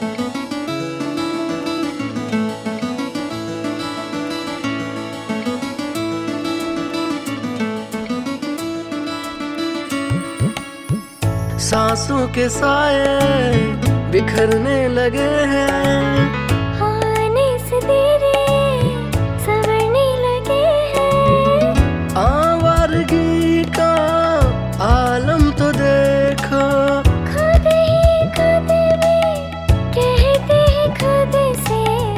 सांसों के साए बिखरने लगे हैं, आने से तेरे संवरने लगे हैं। आवारगी का आलम तो देखो, खुद ही खुद में कहते हैं खुद से।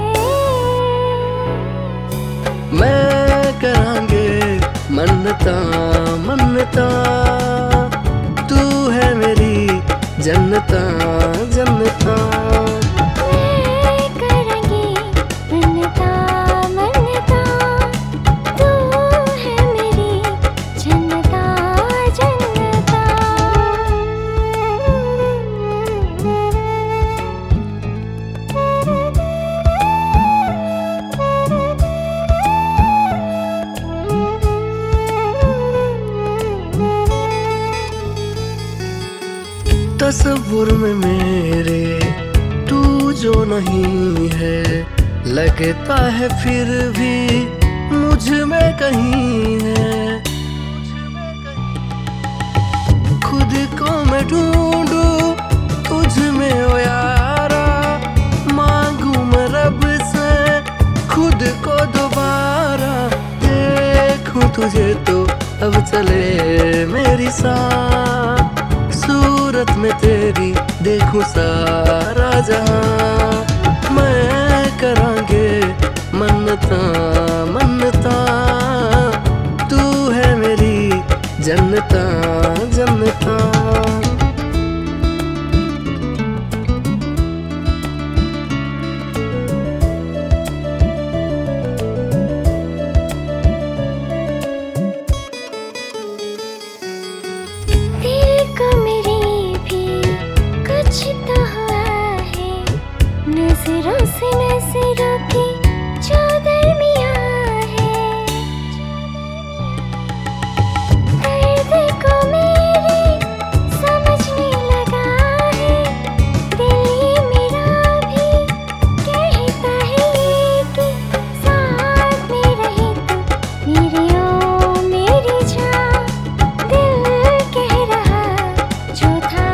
मैं करांगे मन्नता मन्नता, तू है मेरी जन्नता जन्नता। मैं करांगी मन्नता मन्नता, तू है मेरी जन्नता जन्नता। तस्वुर में मेरे तू जो नहीं है, लगता है फिर भी मुझ में कहीं है। खुद को मैं ढूंढूं तुझ में ओ यारा, मांगू मैं रब से खुद को दोबारा। देखूं तुझे तो अब चले मेरी सांस, सूरत में तेरी देखूं सारा जहां। मैं करांगे मन्नता मन्नता, तू है मेरी जन्नता जन्नता। नजरों से नजरों की जो दरमियां है, दर्द को मेरे समझने लगा है। दिल ये मेरा भी कहता है कि साथ में रहे तू मेरी ओ मेरी जान। दिल कह रहा जो था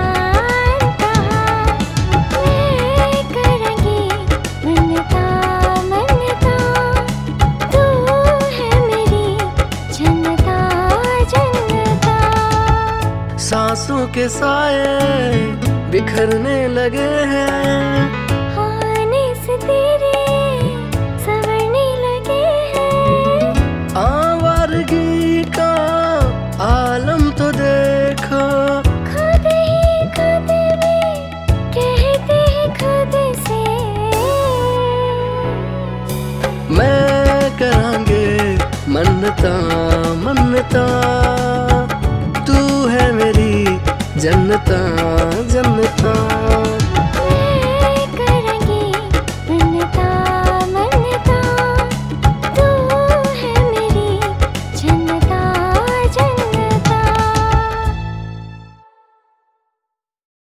सांसों के साए बिखरने लगे हैं, आने से तेरे संवरने लगे हैं। आवारगी का आलम तो देखो, खुद ही खुद में कहते हैं खुद से। मैं करांगे मन्नता मन्नता, तू है मेरी जन्नता जन्नता।